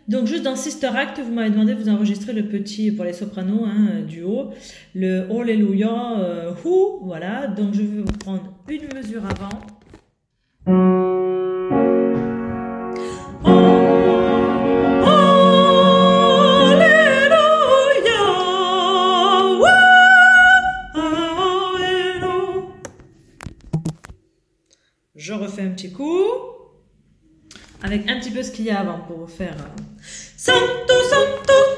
Donc juste dans Sister Act, vous m'avez demandé de vous enregistrer le petit, pour les sopranos, du haut, le Alléluia, who, voilà. Donc je vais vous prendre une mesure avant. Je refais un petit coup, avec un petit peu ce qu'il y a avant pour vous faire. Santo, santo.